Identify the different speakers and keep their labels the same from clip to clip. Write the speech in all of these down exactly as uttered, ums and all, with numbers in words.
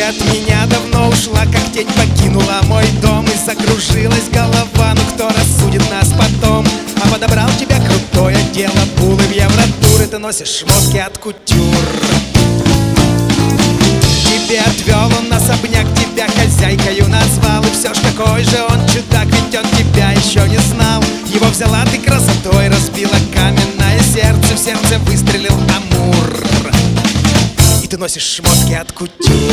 Speaker 1: от меня давно ушла, как тень покинула мой дом. И закружилась голова, ну кто рассудит нас потом? А подобрал тебя крутое дело, пулы в евротуры. Ты носишь шмотки от кутюр. Тебе отвел он особняк, тебя хозяйкою назвал. И все ж какой же он чудак, ведь он тебя еще не знал. Его взяла ты красотой, разбила каменное сердце. В сердце выстрелил Амур. И ты носишь шмотки от кутюр.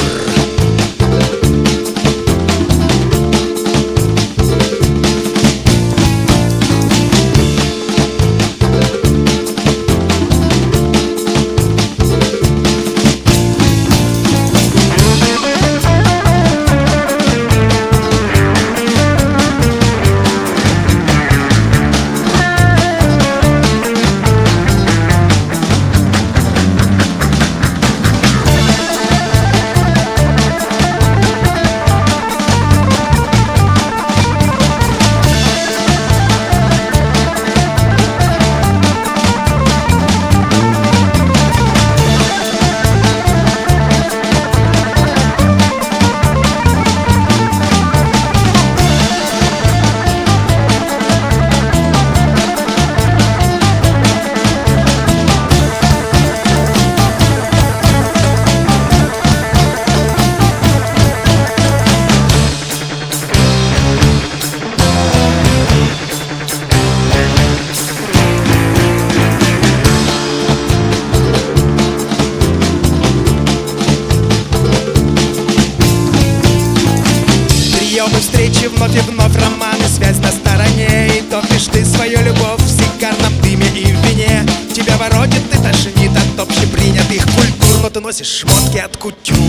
Speaker 1: Приемы, встречи, вновь и вновь романы, связь на стороне. И топишь ты свою любовь в сигарном дыме и в вине. Тебя воротит и тошнит от общепринятых культур. Но ты носишь шмотки от кутюр.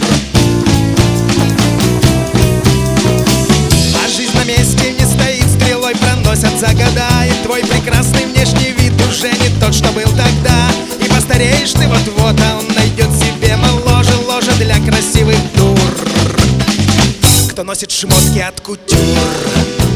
Speaker 1: А жизнь на месте не стоит, стрелой проносятся года. И твой прекрасный внешний вид уже не тот, что был тогда. И постареешь ты вот-вот, а он найдет себе моложе ложа для красивых дур. Кто носит шмотки от кутюр.